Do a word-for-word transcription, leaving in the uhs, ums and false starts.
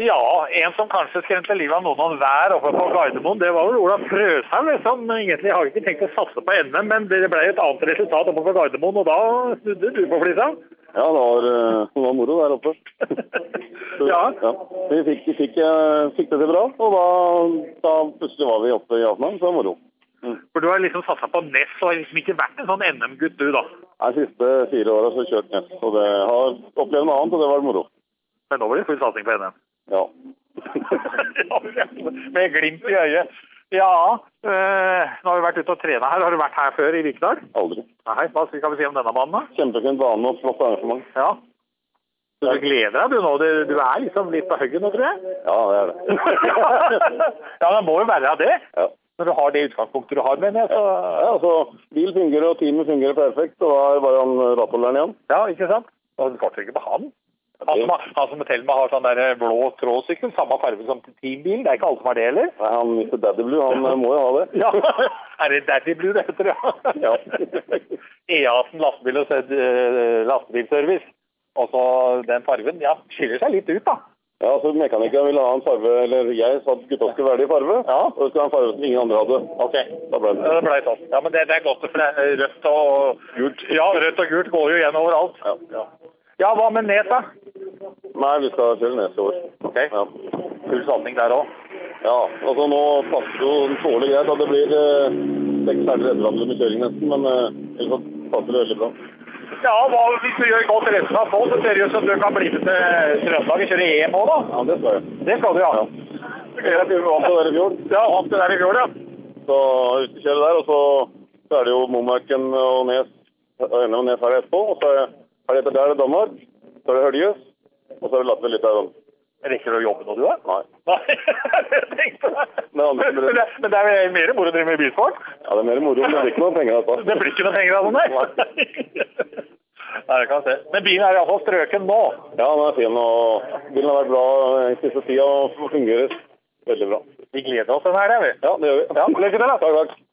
Ja, en som kanskje skremte livet av noen av hver oppe på Gardermoen, det var vel Olav Frøshaug, som egentlig har ikke tenkt å satse på N M, men det ble et annet resultat oppe på Gardermoen, og da snudde du på flisa. Ja, det var, det var moro der oppe. Så, ja. ja. Vi fikk, fikk, fikk det til bra, og da, da plutselig var vi oppe i Aftenland, så det var moro. Mm. For du har liksom satset på Ness, og har liksom ikke vært en sånn N M-gutt du da? Nei, siste fire årene så kjørt Ness, og det har opplevd noe annet, og det var moro. Men nå blir det full satsing på N M. Ja. Med glimt i øyet. Ja, øh, nå har vi vært ute og trene her. Har du vært her før i Vikdal? Aldri. Nei, hva skal vi si om denne banen da? Kjempefint bane og flott arrangement. Ja. Så du gleder deg du nå? Du, du er liksom litt på høggen nå, tror jeg? Ja, det er det. Ja, det må jo være det. Ja. Når du har det utgangspunktet du har, mener jeg, så... Ja, altså, bil fungerer og teamet fungerer perfekt, og da er bare han rattholderen igjen. Ja, ikke sant? Og du fortsetter ikke på han. Han som, han som til meg har sånn der blå trådsykkel, samme farve som teambilen. Det er ikke alle som har det, eller? Nei, han mister Daddy Blue, han må jo ha det. Ja, er det Daddy Blue det heter, ja? Ja. E A-en lastebil og lastebilservice. Og så den farven, ja, skiller seg litt ut da. Ja, så mekanikeren ville ha en farve, eller jeg sa at gutta skulle være det i farve, ja. Og det skulle ha en farve som ingen andre hadde. Ok, da ble det. Det ble sånn. Ja, men det, det er godt, for det er rødt og gult. Ja, rødt og gult går jo igjen overalt. Ja, ja. Ja, hva med Nes da? Nei, vi skal kjøre Nes i år. Ok, ja. Full satsing der også? Ja, altså nå passer jo den tålig greit at det blir eh, seks ferdig redderandre med kjøring nesten, men eh, ellers passer det veldig bra. Ja, hva, hvis du gjør godt resultat nå, så ser det ut som du kan bli med til Trøndelag og kjøre E M også da? Ja, det skal jeg. Det skal du, ja. Ja. Jeg er vant til det der i fjord. Ja, vant til det der i fjord, ja. Så ute kjører der, og så, så er det jo Momarken og Nes, og enda og Nes her etterpå, og så er Her etter der er det Danmark, så er det Høljes, og så er det Latvia litt her. Rekker du å jobbe nå, du da? Nei. Nei, jeg tenkte det. Men, men, det, men det er mer moro å drive med bilsport? Ja, det er mer moro, men det blir ikke noe penger av det. Det blir ikke noe penger av det, nei? Nei, det kan jeg se. Men bilen er i hvert fall strøken nå? Ja, den er fin, og bilen har vært bra i siste tida, og fungerer veldig bra. Vi gleder oss den her, det vi. Ja, det gjør vi. Ja, lykke til da. Takk, takk.